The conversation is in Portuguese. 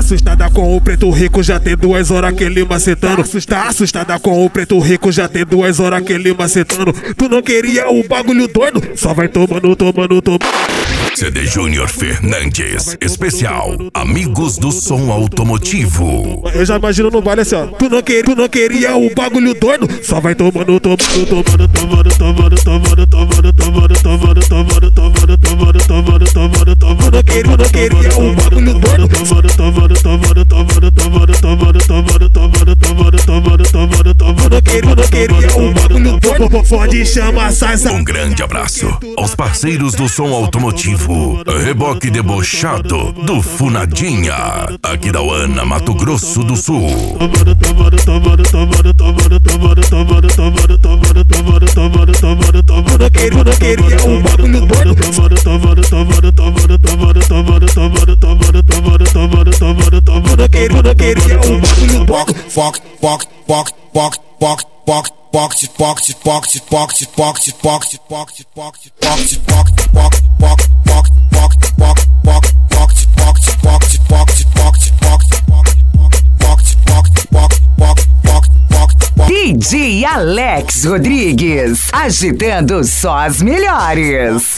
assustada com o preto rico, já tem 2 horas que ele macetando. Tá assustada com o preto rico, já tem 2 horas que ele macetando. Tu não queria o bagulho doido? Só vai tomando. CD Júnior Fernandes, especial Amigos do Som Automotivo. Eu já imagino no baile assim, ó. Tu não queria o bagulho doido? Só vai tomando. Tu não queria o bagulho doido? Pode chamar Saisa. Um grande abraço aos parceiros do Som Automotivo. Reboque debochado do Funadinha, aqui da Uana, Mato Grosso do Sul. Não queria o bagulho doido? Não queria o bagulho doido? DJ Alex Rodrigues, agitando só as melhores.